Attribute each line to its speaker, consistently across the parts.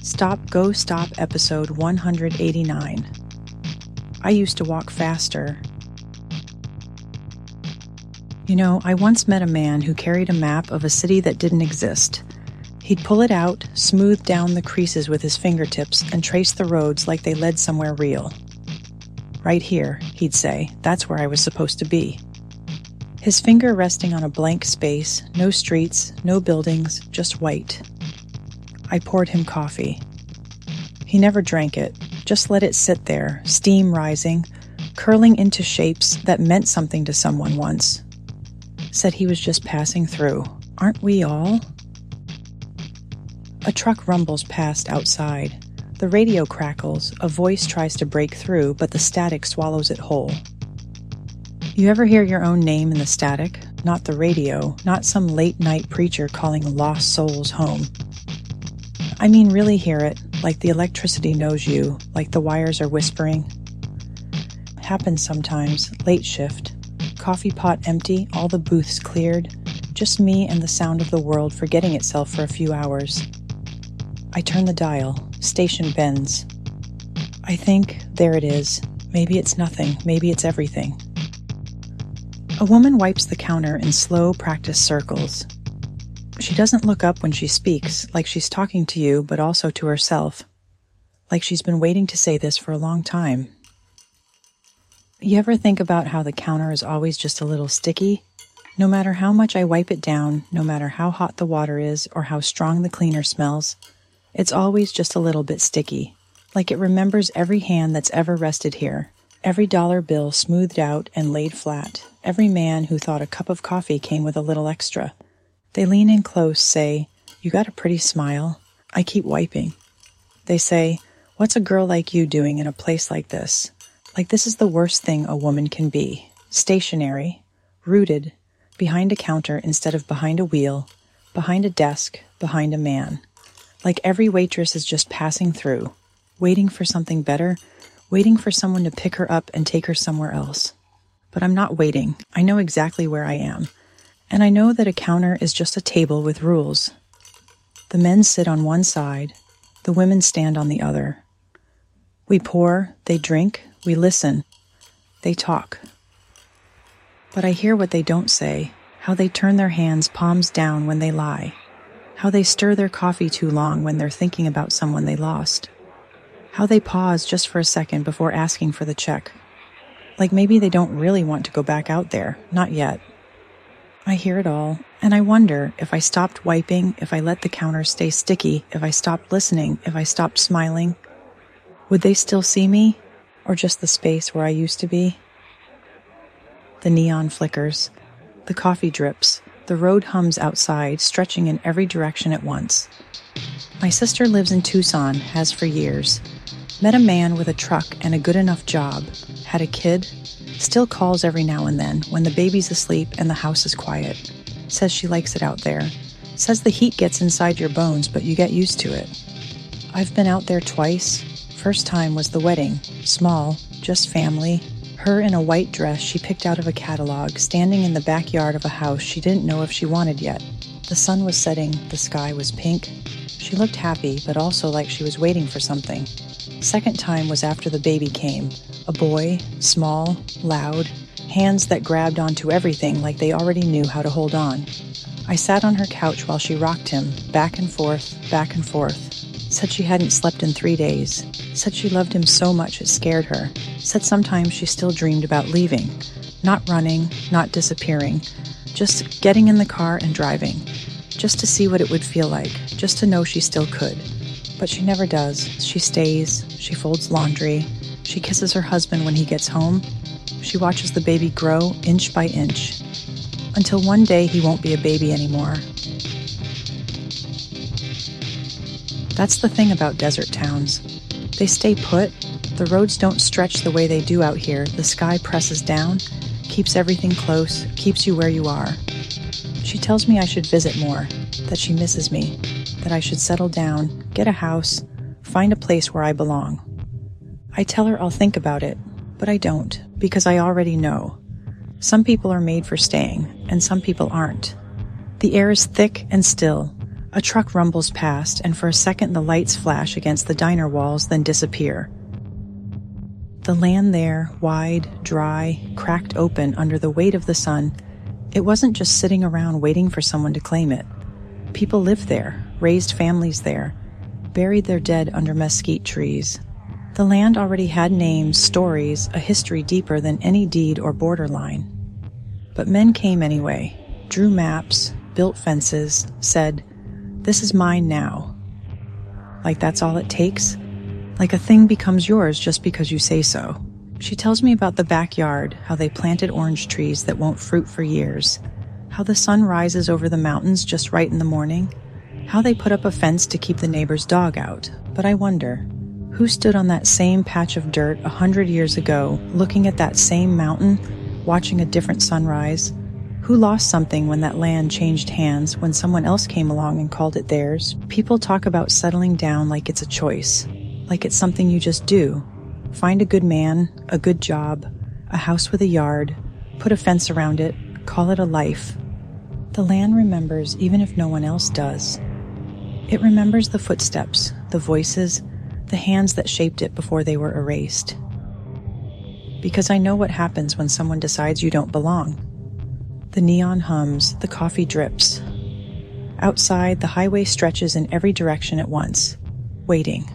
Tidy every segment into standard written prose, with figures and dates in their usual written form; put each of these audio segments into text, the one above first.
Speaker 1: Stop, Go, Stop, episode 189. I used to walk faster. You know, I once met a man who carried a map of a city that didn't exist. He'd pull it out, smooth down the creases with his fingertips, and trace the roads like they led somewhere real. Right here, he'd say, that's where I was supposed to be. His finger resting on a blank space, no streets, no buildings, just white. I poured him coffee. He never drank it, just let it sit there, steam rising, curling into shapes that meant something to someone once. Said he was just passing through. Aren't we all? A truck rumbles past outside. The radio crackles, a voice tries to break through, but the static swallows it whole. You ever hear your own name in the static? Not the radio, not some late-night preacher calling lost souls home. I mean, really hear it, like the electricity knows you, like the wires are whispering. Happens sometimes, late shift. Coffee pot empty, all the booths cleared, just me and the sound of the world forgetting itself for a few hours. I turn the dial, station bends. I think, there it is. Maybe it's nothing, maybe it's everything. A woman wipes the counter in slow practice circles. She doesn't look up when she speaks, like she's talking to you, but also to herself. Like she's been waiting to say this for a long time. You ever think about how the counter is always just a little sticky? No matter how much I wipe it down, no matter how hot the water is or how strong the cleaner smells, it's always just a little bit sticky. Like it remembers every hand that's ever rested here, every dollar bill smoothed out and laid flat, every man who thought a cup of coffee came with a little extra. They lean in close, say, "You got a pretty smile." I keep wiping. They say, "What's a girl like you doing in a place like this?" Like this is the worst thing a woman can be. Stationary, rooted, behind a counter instead of behind a wheel, behind a desk, behind a man. Like every waitress is just passing through, waiting for something better, waiting for someone to pick her up and take her somewhere else. But I'm not waiting. I know exactly where I am. And I know that a counter is just a table with rules. The men sit on one side, the women stand on the other. We pour, they drink, we listen, they talk. But I hear what they don't say, how they turn their hands palms down when they lie, how they stir their coffee too long when they're thinking about someone they lost, how they pause just for a second before asking for the check. Like maybe they don't really want to go back out there, not yet. I hear it all, and I wonder if I stopped wiping, if I let the counter stay sticky, if I stopped listening, if I stopped smiling, would they still see me, or just the space where I used to be? The neon flickers, the coffee drips, the road hums outside, stretching in every direction at once. My sister lives in Tucson, has for years. Met a man with a truck and a good enough job, had a kid, still calls every now and then when the baby's asleep and the house is quiet. Says she likes it out there. Says the heat gets inside your bones, but you get used to it. I've been out there twice. First time was the wedding. Small, just family. Her in a white dress she picked out of a catalog, standing in the backyard of a house she didn't know if she wanted yet. The sun was setting, the sky was pink. She looked happy, but also like she was waiting for something. Second time was after the baby came. A boy, small, loud, hands that grabbed onto everything like they already knew how to hold on. I sat on her couch while she rocked him, back and forth, back and forth. Said she hadn't slept in 3 days. Said she loved him so much it scared her. Said sometimes she still dreamed about leaving. Not running, not disappearing. Just getting in the car and driving. Just to see what it would feel like. Just to know she still could. But she never does. She stays. She folds laundry. She kisses her husband when he gets home. She watches the baby grow inch by inch. Until one day he won't be a baby anymore. That's the thing about desert towns. They stay put. The roads don't stretch the way they do out here. The sky presses down, keeps everything close, keeps you where you are. She tells me I should visit more, that she misses me, that I should settle down, get a house, find a place where I belong. I tell her I'll think about it, but I don't, because I already know. Some people are made for staying, and some people aren't. The air is thick and still, A truck rumbles past, and for a second the lights flash against the diner walls, then disappear. The land there, wide, dry, cracked open under the weight of the sun, it wasn't just sitting around waiting for someone to claim it. People lived there, raised families there, buried their dead under mesquite trees. The land already had names, stories, a history deeper than any deed or borderline. But men came anyway, drew maps, built fences, said, "This is mine now." Like that's all it takes? Like a thing becomes yours just because you say so. She tells me about the backyard, how they planted orange trees that won't fruit for years, how the sun rises over the mountains just right in the morning, how they put up a fence to keep the neighbor's dog out. But I wonder, who stood on that same patch of dirt 100 years ago, looking at that same mountain, watching a different sunrise? Who lost something when that land changed hands, when someone else came along and called it theirs? People talk about settling down like it's a choice, like it's something you just do. Find a good man, a good job, a house with a yard, put a fence around it, call it a life. The land remembers even if no one else does. It remembers the footsteps, the voices, the hands that shaped it before they were erased. Because I know what happens when someone decides you don't belong. The neon hums, the coffee drips. Outside, the highway stretches in every direction at once, waiting.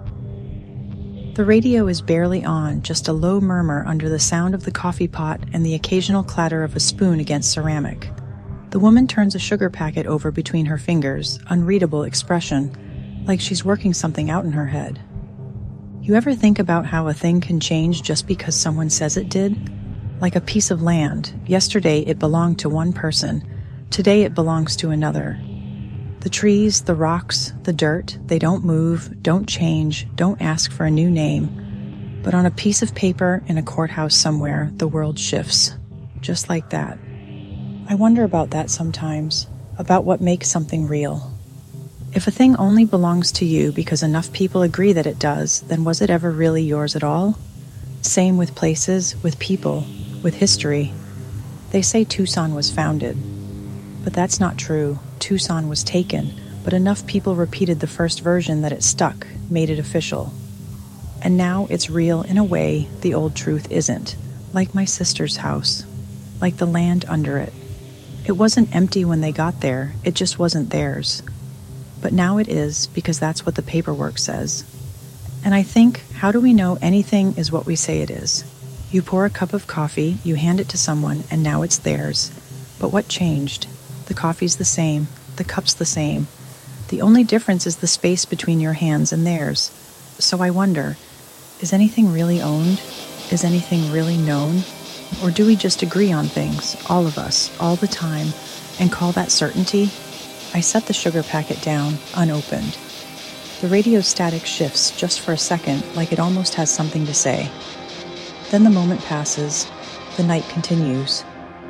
Speaker 1: The radio is barely on, just a low murmur under the sound of the coffee pot and the occasional clatter of a spoon against ceramic. The woman turns a sugar packet over between her fingers, unreadable expression, like she's working something out in her head. You ever think about how a thing can change just because someone says it did? Like a piece of land. Yesterday it belonged to one person. Today it belongs to another. The trees, the rocks, the dirt, they don't move, don't change, don't ask for a new name. But on a piece of paper in a courthouse somewhere, the world shifts. Just like that. I wonder about that sometimes, about what makes something real. If a thing only belongs to you because enough people agree that it does, then was it ever really yours at all? Same with places, with people, with history. They say Tucson was founded. But that's not true. Tucson was taken, but enough people repeated the first version that it stuck, made it official. And now it's real in a way the old truth isn't, like my sister's house, like the land under it. It wasn't empty when they got there, it just wasn't theirs. But now it is, because that's what the paperwork says. And I think, how do we know anything is what we say it is? You pour a cup of coffee, you hand it to someone, and now it's theirs. But what changed? The coffee's the same, the cup's the same. The only difference is the space between your hands and theirs. So I wonder, is anything really owned? Is anything really known? Or do we just agree on things, all of us, all the time, and call that certainty? I set the sugar packet down, unopened. The radio static shifts just for a second, like it almost has something to say. Then the moment passes, the night continues.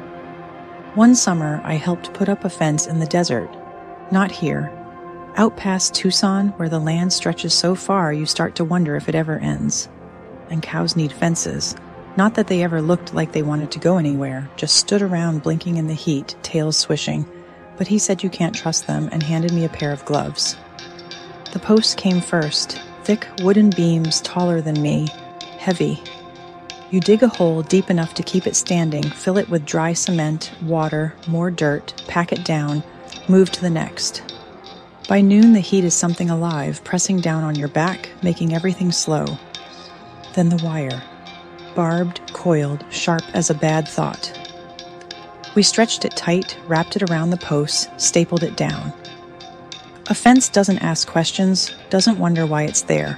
Speaker 1: One summer, I helped put up a fence in the desert. Not here. Out past Tucson, where the land stretches so far you start to wonder if it ever ends. And cows need fences. Not that they ever looked like they wanted to go anywhere, just stood around blinking in the heat, tails swishing. But he said you can't trust them and handed me a pair of gloves. The posts came first, thick wooden beams taller than me, heavy. You dig a hole deep enough to keep it standing, fill it with dry cement, water, more dirt, pack it down, move to the next. By noon, the heat is something alive, pressing down on your back, making everything slow. Then the wire. Barbed, coiled, sharp as a bad thought. We stretched it tight, wrapped it around the posts, stapled it down. A fence doesn't ask questions, doesn't wonder why it's there.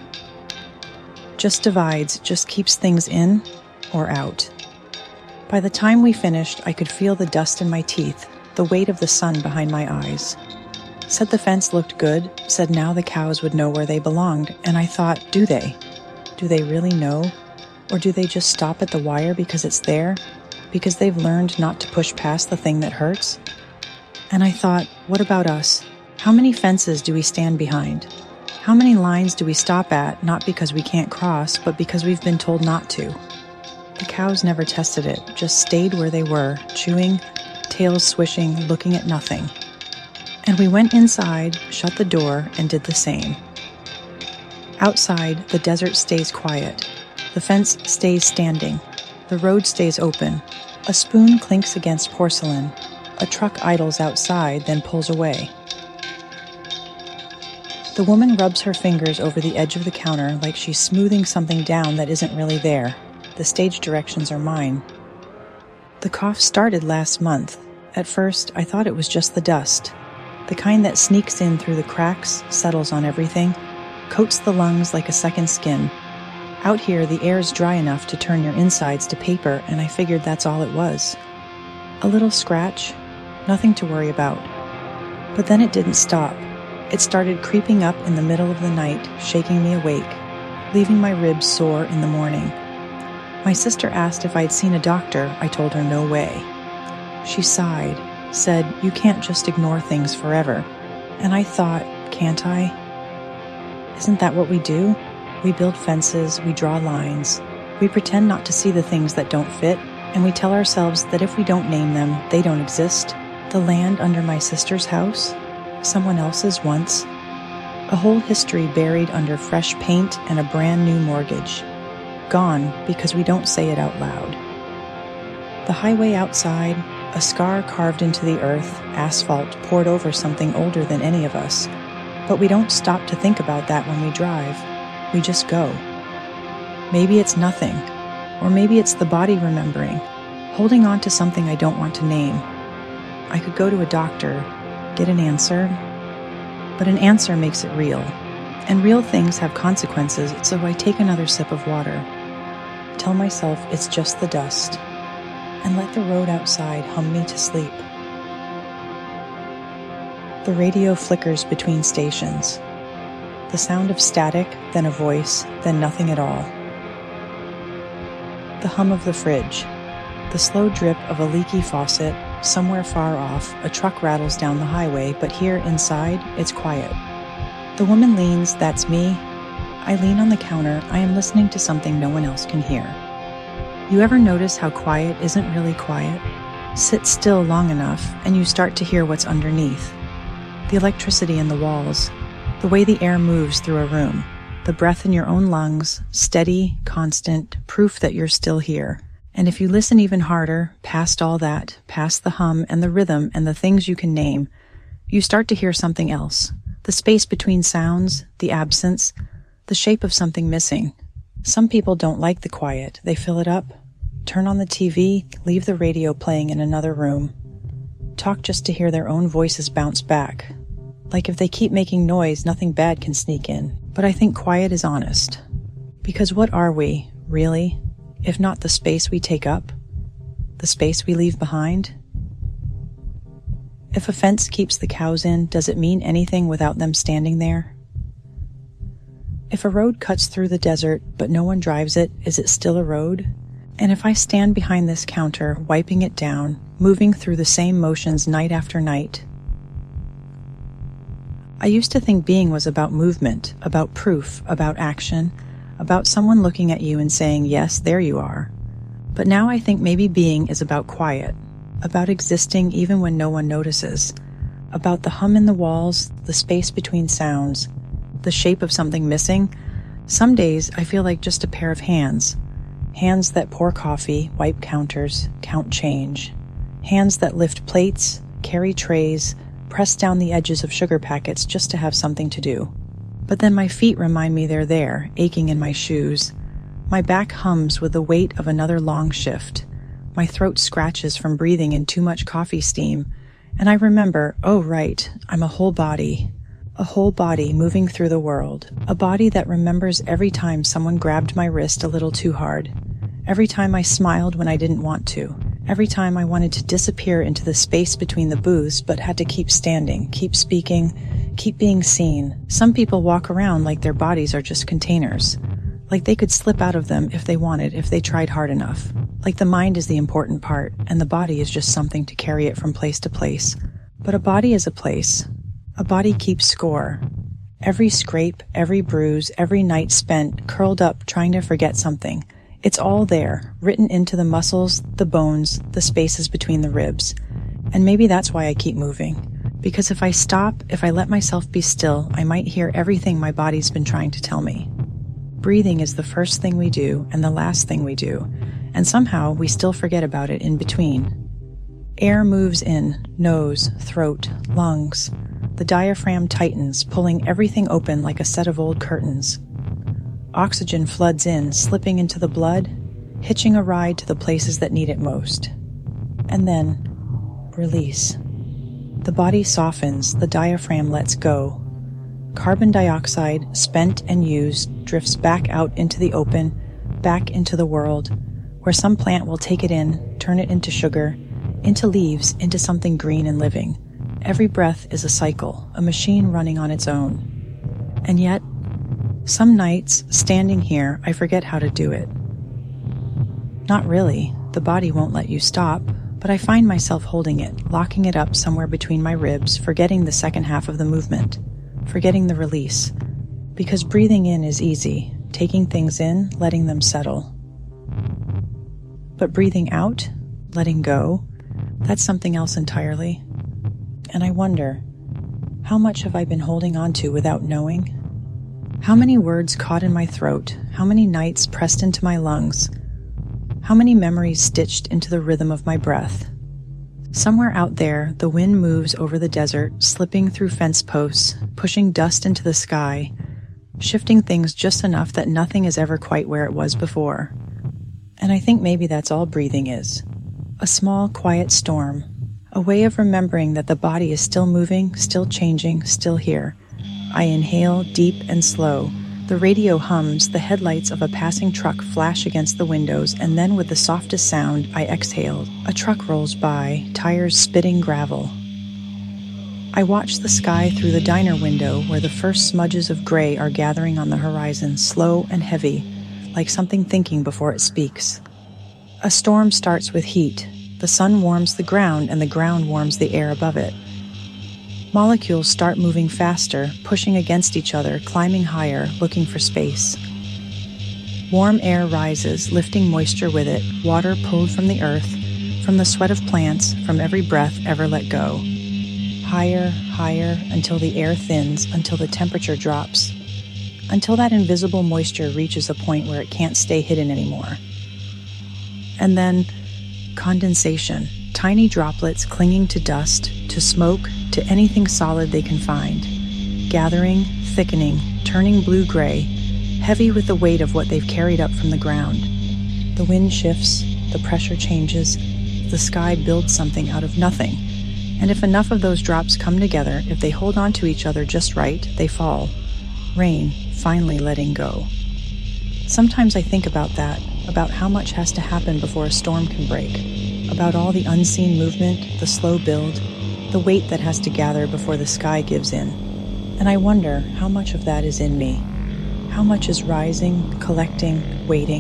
Speaker 1: Just divides, just keeps things in or out. By the time we finished, I could feel the dust in my teeth, the weight of the sun behind my eyes. Said the fence looked good, said now the cows would know where they belonged, and I thought, do they? Do they really know? Or do they just stop at the wire because it's there? Because they've learned not to push past the thing that hurts? And I thought, what about us? How many fences do we stand behind? How many lines do we stop at, not because we can't cross, but because we've been told not to? The cows never tested it, just stayed where they were, chewing, tails swishing, looking at nothing. And we went inside, shut the door, and did the same. Outside, the desert stays quiet. The fence stays standing. The road stays open. A spoon clinks against porcelain. A truck idles outside, then pulls away. The woman rubs her fingers over the edge of the counter like she's smoothing something down that isn't really there. The stage directions are mine. The cough started last month. At first, I thought it was just the dust. The kind that sneaks in through the cracks, settles on everything, coats the lungs like a second skin. Out here, the air's dry enough to turn your insides to paper, and I figured that's all it was. A little scratch, nothing to worry about. But then it didn't stop. It started creeping up in the middle of the night, shaking me awake, leaving my ribs sore in the morning. My sister asked if I'd seen a doctor. I told her no way. She sighed, said, "You can't just ignore things forever." And I thought, can't I? Isn't that what we do? We build fences, we draw lines, we pretend not to see the things that don't fit, and we tell ourselves that if we don't name them, they don't exist. The land under my sister's house, someone else's once. A whole history buried under fresh paint and a brand new mortgage. Gone because we don't say it out loud. The highway outside, a scar carved into the earth, asphalt poured over something older than any of us. But we don't stop to think about that when we drive. We just go. Maybe it's nothing, or maybe it's the body remembering, holding on to something I don't want to name. I could go to a doctor, get an answer, but an answer makes it real. And real things have consequences, so I take another sip of water. Tell myself it's just the dust, and let the road outside hum me to sleep. The radio flickers between stations. The sound of static, then a voice, then nothing at all. The hum of the fridge. The slow drip of a leaky faucet. Somewhere far off, a truck rattles down the highway, but here inside, it's quiet. The woman leans, that's me. I lean on the counter, I am listening to something no one else can hear. You ever notice how quiet isn't really quiet? Sit still long enough, and you start to hear what's underneath. The electricity in the walls, the way the air moves through a room, the breath in your own lungs, steady, constant, proof that you're still here. And if you listen even harder, past all that, past the hum and the rhythm and the things you can name, you start to hear something else. The space between sounds, the absence, the shape of something missing. Some people don't like the quiet. They fill it up, turn on the TV, leave the radio playing in another room. Talk just to hear their own voices bounce back. Like if they keep making noise, nothing bad can sneak in. But I think quiet is honest. Because what are we, really, if not the space we take up? The space we leave behind? If a fence keeps the cows in, does it mean anything without them standing there? If a road cuts through the desert, but no one drives it, is it still a road? And if I stand behind this counter, wiping it down, moving through the same motions night after night. I used to think being was about movement, about proof, about action, about someone looking at you and saying, yes, there you are. But now I think maybe being is about quiet, about existing even when no one notices, about the hum in the walls, the space between sounds, the shape of something missing. Some days I feel like just a pair of hands. Hands that pour coffee, wipe counters, count change. Hands that lift plates, carry trays, press down the edges of sugar packets just to have something to do. But then my feet remind me they're there, aching in my shoes. My back hums with the weight of another long shift. My throat scratches from breathing in too much coffee steam. And I remember, oh right, I'm a whole body moving through the world. A body that remembers every time someone grabbed my wrist a little too hard. Every time I smiled when I didn't want to. Every time I wanted to disappear into the space between the booths, but had to keep standing, keep speaking, keep being seen. Some people walk around like their bodies are just containers. Like they could slip out of them if they wanted, if they tried hard enough. Like the mind is the important part, and the body is just something to carry it from place to place. But a body is a place. A body keeps score. Every scrape, every bruise, every night spent curled up trying to forget something. It's all there, written into the muscles, the bones, the spaces between the ribs. And maybe that's why I keep moving. Because if I stop, if I let myself be still, I might hear everything my body's been trying to tell me. Breathing is the first thing we do and the last thing we do, and somehow we still forget about it in between. Air moves in, nose, throat, lungs. The diaphragm tightens, pulling everything open like a set of old curtains. Oxygen floods in, slipping into the blood, hitching a ride to the places that need it most. And then, release. The body softens, the diaphragm lets go. Carbon dioxide, spent and used, drifts back out into the open, back into the world, where some plant will take it in, turn it into sugar, into leaves, into something green and living. Every breath is a cycle, a machine running on its own. And yet, some nights, standing here, I forget how to do it. Not really. The body won't let you stop, but I find myself holding it, locking it up somewhere between my ribs, forgetting the second half of the movement, forgetting the release. Because breathing in is easy, taking things in, letting them settle. But breathing out, letting go, that's something else entirely. And I wonder, how much have I been holding on to without knowing? How many words caught in my throat, how many nights pressed into my lungs, how many memories stitched into the rhythm of my breath? Somewhere out there, the wind moves over the desert, slipping through fence posts, pushing dust into the sky, shifting things just enough that nothing is ever quite where it was before. And I think maybe that's all breathing is. A small, quiet storm, a way of remembering that the body is still moving, still changing, still here. I inhale deep and slow. The radio hums, the headlights of a passing truck flash against the windows, and then with the softest sound, I exhale. A truck rolls by, tires spitting gravel. I watch the sky through the diner window where the first smudges of gray are gathering on the horizon, slow and heavy, like something thinking before it speaks. A storm starts with heat. The sun warms the ground and the ground warms the air above it. Molecules start moving faster, pushing against each other, climbing higher, looking for space. Warm air rises, lifting moisture with it, water pulled from the earth, from the sweat of plants, from every breath ever let go. Higher, higher, until the air thins, until the temperature drops, until that invisible moisture reaches a point where it can't stay hidden anymore. And then, condensation, tiny droplets clinging to dust, to smoke, to anything solid they can find, gathering, thickening, turning blue-gray, heavy with the weight of what they've carried up from the ground. The wind shifts, the pressure changes, the sky builds something out of nothing, and if enough of those drops come together, if they hold on to each other just right, they fall. Rain, finally letting go. Sometimes I think about that, about how much has to happen before a storm can break, about all the unseen movement, the slow build, the weight that has to gather before the sky gives in. And I wonder how much of that is in me. How much is rising, collecting, waiting.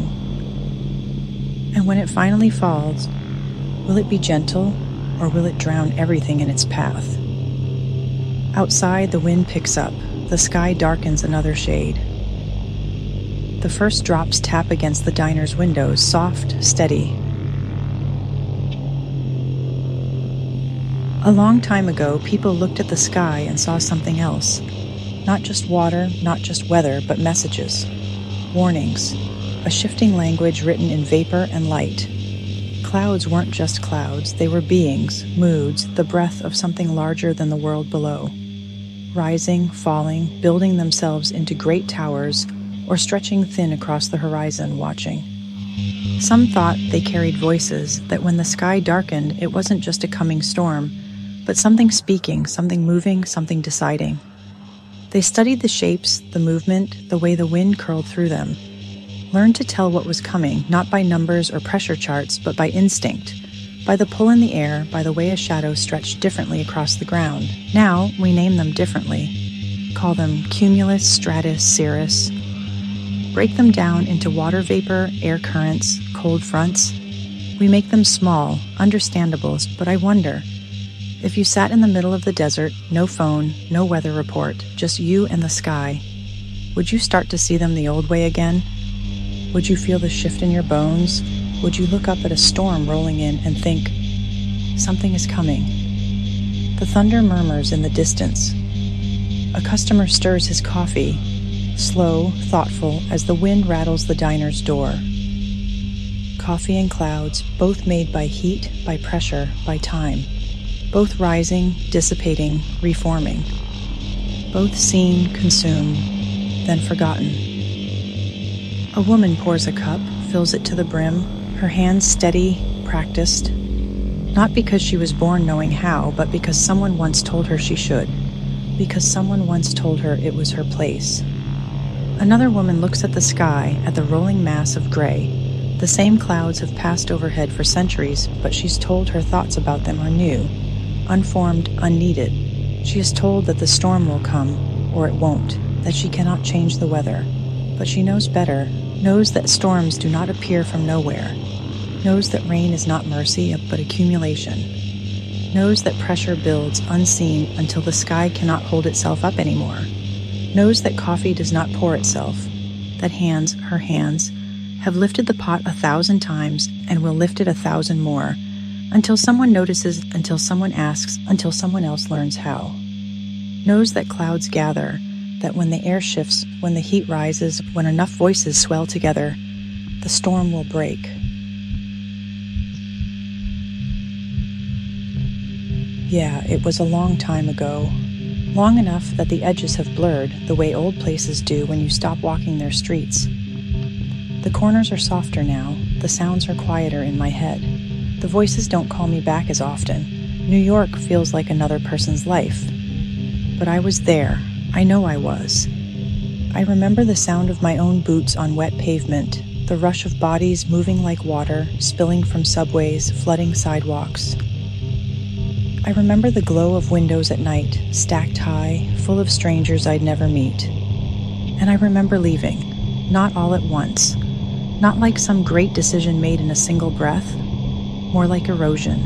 Speaker 1: And when it finally falls, will it be gentle or will it drown everything in its path? Outside, the wind picks up. The sky darkens another shade. The first drops tap against the diner's windows, soft, steady. A long time ago, people looked at the sky and saw something else. Not just water, not just weather, but messages. Warnings. A shifting language written in vapor and light. Clouds weren't just clouds, they were beings, moods, the breath of something larger than the world below. Rising, falling, building themselves into great towers, or stretching thin across the horizon, watching. Some thought they carried voices, that when the sky darkened, it wasn't just a coming storm, but something speaking, something moving, something deciding. They studied the shapes, the movement, the way the wind curled through them. Learned to tell what was coming, not by numbers or pressure charts, but by instinct, by the pull in the air, by the way a shadow stretched differently across the ground. Now, we name them differently. Call them cumulus, stratus, cirrus. Break them down into water vapor, air currents, cold fronts. We make them small, understandable, but I wonder, if you sat in the middle of the desert, no phone, no weather report, just you and the sky, would you start to see them the old way again? Would you feel the shift in your bones? Would you look up at a storm rolling in and think, something is coming? The The thunder murmurs in the distance. A customer stirs his coffee, slow, thoughtful, as the wind rattles the diner's door. Coffee and clouds, both made by heat, by pressure, by time. Both rising, dissipating, reforming. Both seen, consumed, then forgotten. A woman pours a cup, fills it to the brim, her hands steady, practiced. Not because she was born knowing how, but because someone once told her she should. Because someone once told her it was her place. Another woman looks at the sky, at the rolling mass of gray. The same clouds have passed overhead for centuries, but she's told her thoughts about them are new, unformed, unneeded. She is told that the storm will come, or it won't, that she cannot change the weather. But she knows better, knows that storms do not appear from nowhere, knows that rain is not mercy, but accumulation, knows that pressure builds unseen until the sky cannot hold itself up anymore, knows that coffee does not pour itself, that hands, her hands, have lifted the pot 1,000 times and will lift it 1,000 more, until someone notices, until someone asks, until someone else learns how. Knows that clouds gather, that when the air shifts, when the heat rises, when enough voices swell together, the storm will break. Yeah, it was a long time ago. Long enough that the edges have blurred the way old places do when you stop walking their streets. The corners are softer now, the sounds are quieter in my head. The voices don't call me back as often. New York feels like another person's life. But I was there. I know I was. I remember the sound of my own boots on wet pavement, the rush of bodies moving like water, spilling from subways, flooding sidewalks. I remember the glow of windows at night, stacked high, full of strangers I'd never meet. And I remember leaving, not all at once, not like some great decision made in a single breath, more like erosion.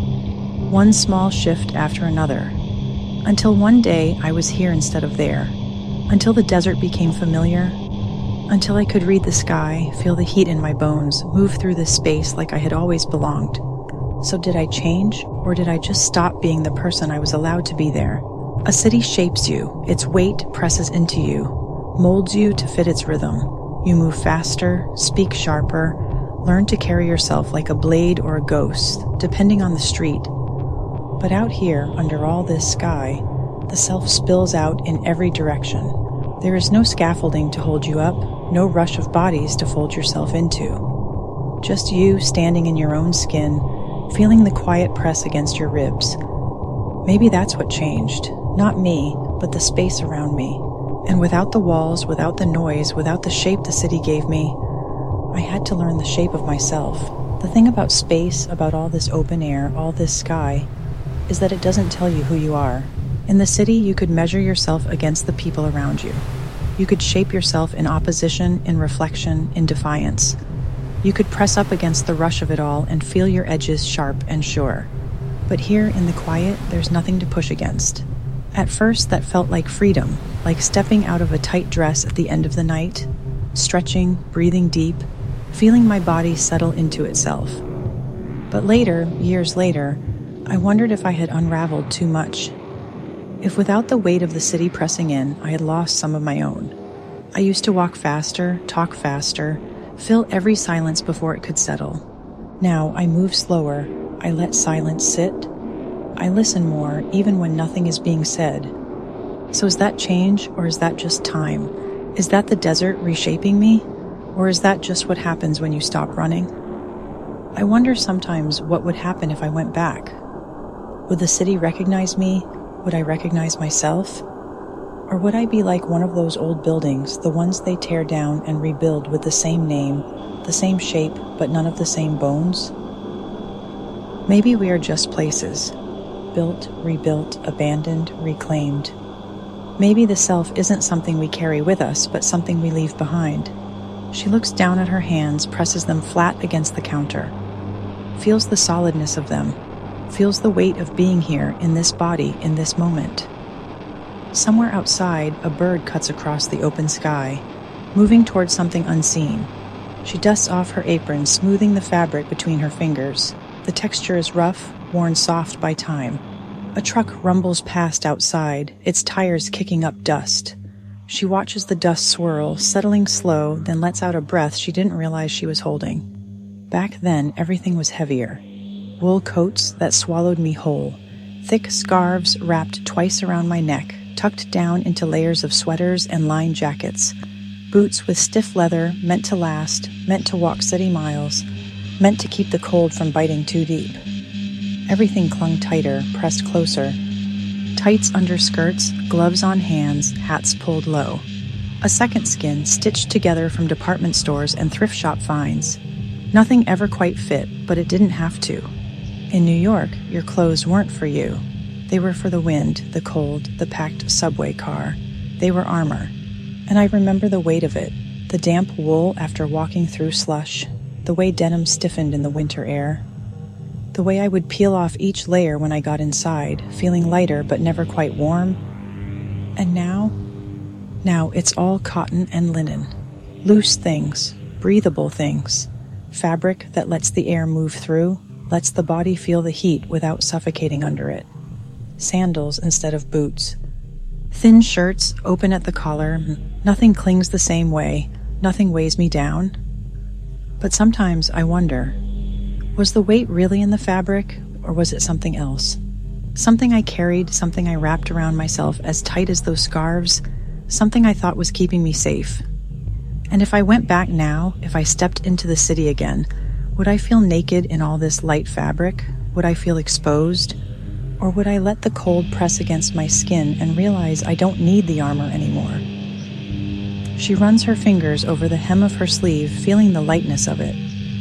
Speaker 1: One small shift after another, until one day I was here instead of there, until the desert became familiar, until I could read the sky, feel the heat in my bones, move through this space like I had always belonged. So did I change, or did I just stop being the person I was allowed to be there? A city shapes you, its weight presses into you, molds you to fit its rhythm. You move faster, speak sharper, learn to carry yourself like a blade or a ghost, depending on the street. But out here, under all this sky, the self spills out in every direction. There is no scaffolding to hold you up, no rush of bodies to fold yourself into. Just you standing in your own skin, feeling the quiet press against your ribs. Maybe that's what changed. Not me, but the space around me. And without the walls, without the noise, without the shape the city gave me, I had to learn the shape of myself. The thing about space, about all this open air, all this sky, is that it doesn't tell you who you are. In the city, you could measure yourself against the people around you. You could shape yourself in opposition, in reflection, in defiance. You could press up against the rush of it all and feel your edges sharp and sure. But here in the quiet, there's nothing to push against. At first, that felt like freedom, like stepping out of a tight dress at the end of the night, stretching, breathing deep, feeling my body settle into itself. But later, years later, I wondered if I had unraveled too much. If without the weight of the city pressing in, I had lost some of my own. I used to walk faster, talk faster, fill every silence before it could settle. Now I move slower, I let silence sit, I listen more even when nothing is being said. So is that change, or is that just time? Is that the desert reshaping me? Or is that just what happens when you stop running? I wonder sometimes what would happen if I went back. Would the city recognize me? Would I recognize myself? Or would I be like one of those old buildings, the ones they tear down and rebuild with the same name, the same shape, but none of the same bones? Maybe we are just places, built, rebuilt, abandoned, reclaimed. Maybe the self isn't something we carry with us, but something we leave behind. She looks down at her hands, presses them flat against the counter, feels the solidness of them, feels the weight of being here in this body, in this moment. Somewhere outside, a bird cuts across the open sky, moving towards something unseen. She dusts off her apron, smoothing the fabric between her fingers. The texture is rough, worn soft by time. A truck rumbles past outside, its tires kicking up dust. She watches the dust swirl, settling slow, then lets out a breath she didn't realize she was holding. Back then, everything was heavier. Wool coats that swallowed me whole. Thick scarves wrapped twice around my neck, tucked down into layers of sweaters and lined jackets. Boots with stiff leather, meant to last, meant to walk city miles, meant to keep the cold from biting too deep. Everything clung tighter, pressed closer. Tights under skirts, gloves on hands, hats pulled low. A second skin stitched together from department stores and thrift shop finds. Nothing ever quite fit, but it didn't have to. In New York, your clothes weren't for you. They were for the wind, the cold, the packed subway car. They were armor. And I remember the weight of it, the damp wool after walking through slush, the way denim stiffened in the winter air, the way I would peel off each layer when I got inside, feeling lighter but never quite warm. And now it's all cotton and linen. Loose things, breathable things, fabric that lets the air move through, lets the body feel the heat without suffocating under it. Sandals instead of boots. Thin shirts, open at the collar, nothing clings the same way, nothing weighs me down. But sometimes I wonder, was the weight really in the fabric, or was it something else? Something I carried, something I wrapped around myself as tight as those scarves, something I thought was keeping me safe. And if I went back now, if I stepped into the city again, would I feel naked in all this light fabric? Would I feel exposed? Or would I let the cold press against my skin and realize I don't need the armor anymore? She runs her fingers over the hem of her sleeve, feeling the lightness of it.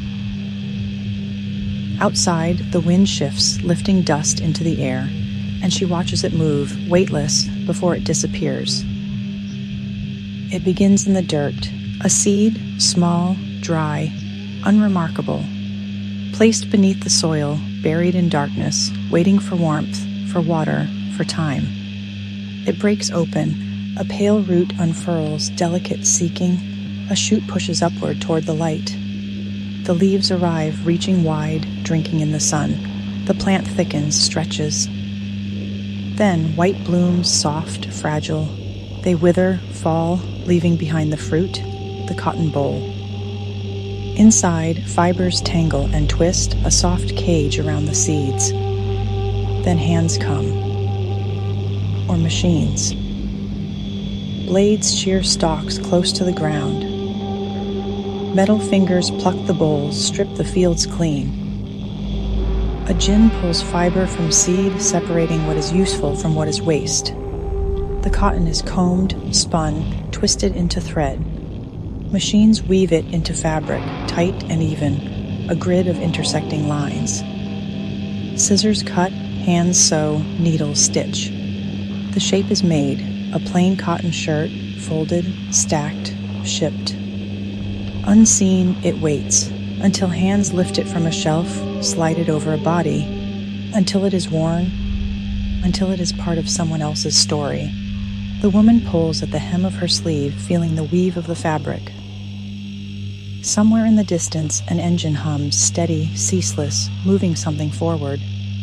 Speaker 1: Outside, the wind shifts, lifting dust into the air, and she watches it move, weightless, before it disappears. It begins in the dirt, a seed, small, dry, unremarkable, placed beneath the soil, buried in darkness, waiting for warmth, for water, for time. It breaks open, a pale root unfurls, delicate seeking, a shoot pushes upward toward the light. The leaves arrive, reaching wide, drinking in the sun. The plant thickens, stretches. Then white blooms, soft, fragile. They wither, fall, leaving behind the fruit, the cotton boll. Inside, fibers tangle and twist, a soft cage around the seeds. Then hands come. Or machines. Blades shear stalks close to the ground. Metal fingers pluck the bolls, strip the fields clean. A gin pulls fiber from seed, separating what is useful from what is waste. The cotton is combed, spun, twisted into thread. Machines weave it into fabric, tight and even, a grid of intersecting lines. Scissors cut, hands sew, needles stitch. The shape is made, a plain cotton shirt, folded, stacked, shipped. Unseen, it waits, until hands lift it from a shelf, slide it over a body, until it is worn, until it is part of someone else's story. The woman pulls at the hem of her sleeve, feeling the weave of the fabric. Somewhere in the distance, an engine hums, steady, ceaseless, moving something forward.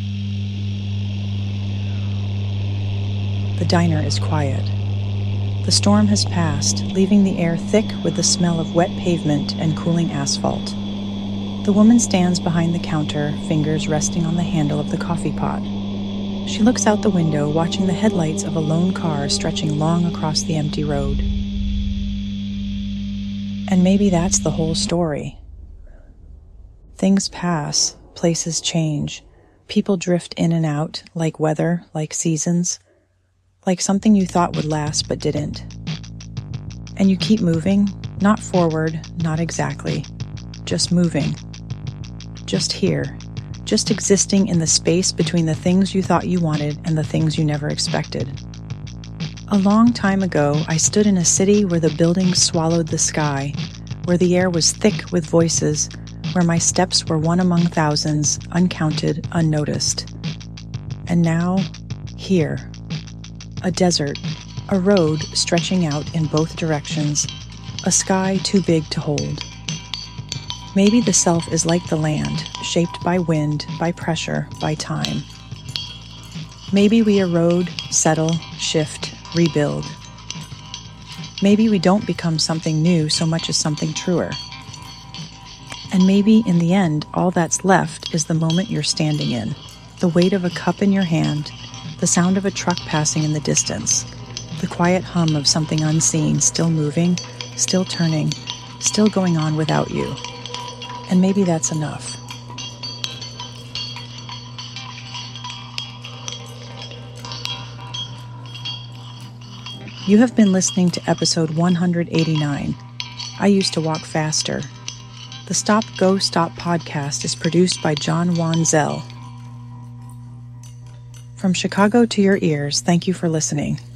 Speaker 1: The diner is quiet. The storm has passed, leaving the air thick with the smell of wet pavement and cooling asphalt. The woman stands behind the counter, fingers resting on the handle of the coffee pot. She looks out the window, watching the headlights of a lone car stretching long across the empty road. And maybe that's the whole story. Things pass, places change, people drift in and out, like weather, like seasons, like something you thought would last but didn't. And you keep moving, not forward, not exactly, just moving. Just here, just existing in the space between the things you thought you wanted and the things you never expected. A long time ago, I stood in a city where the buildings swallowed the sky, where the air was thick with voices, where my steps were one among thousands, uncounted, unnoticed. And now, here. A desert, a road stretching out in both directions, a sky too big to hold. Maybe the self is like the land, shaped by wind, by pressure, by time. Maybe we erode, settle, shift, rebuild. Maybe we don't become something new so much as something truer. And maybe in the end, all that's left is the moment you're standing in, the weight of a cup in your hand, the sound of a truck passing in the distance, the quiet hum of something unseen still moving, still turning, still going on without you. And maybe that's enough. You have been listening to episode 189. I used to walk faster. The Stop, Go, Stop podcast is produced by John Juan Zell. From Chicago to your ears, thank you for listening.